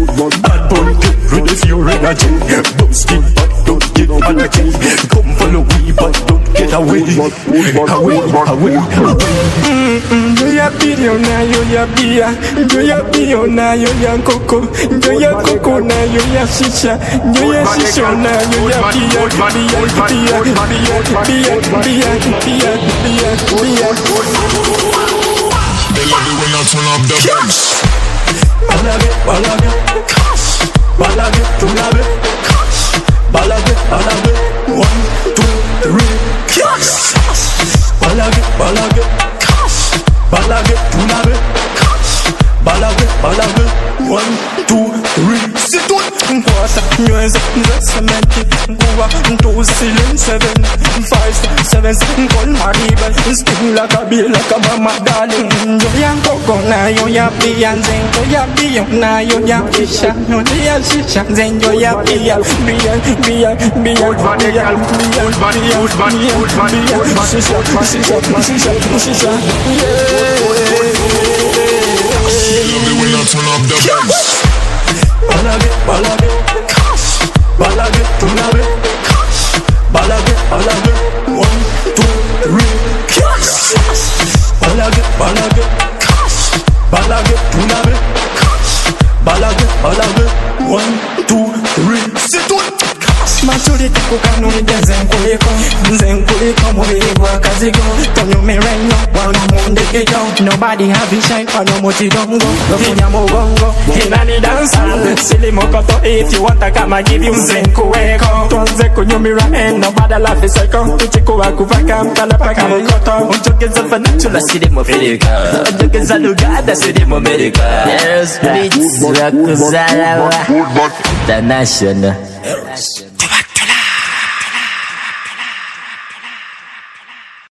Bad boy, with the fury energy. Boasting, but don't get energy. Come follow me, but don't get away. Away. Yo ya pido na yo ya bia. Yo ya pido na yo ya coco. Yo ya coco na yo ya shisha. Yo ya shisha na yo ya bia. They love it when I turn up the bass. Balade, cash. Balade, tulade, cash. Balade, 1, 2, 3, cash. Balade, cash. Balade, tulade, cash. Balade, 1, 2, 3. C'est tout. Quarter, nuance, cement, Guava, 2 ceiling, 7, 5, 7, call Mariba, spin like a bill, like a mama, darling. Yo ya coco na yo ya bia, zen, yo ya bia, na yo ya shisha, yo ya shisha, zen, yo ya bia, shisha. When I turn up the bass. Balade, cash. Balade, tulade, cash. Balade, 1, 2, 3, cash. Balade, cash. Balade, tulade, cash. Balade, 1, 2, 3. C'est tout. Machuri tukukano zenkuliko muliwa kazigo Tonyo merenyo wana mundekeyo Nobody have a shine for no mochidongo Lofunya mugongo Hinani dansa Sili mokoto if you want I come give you zenkuweko Tuanze kunyumira and nobody laugh is like Tuchiku wakuvaka mtalapaka mukoto Unjogeza fanachula sili mofilika Unjogeza lugada sili momerika Yes, beats wakuzalawa International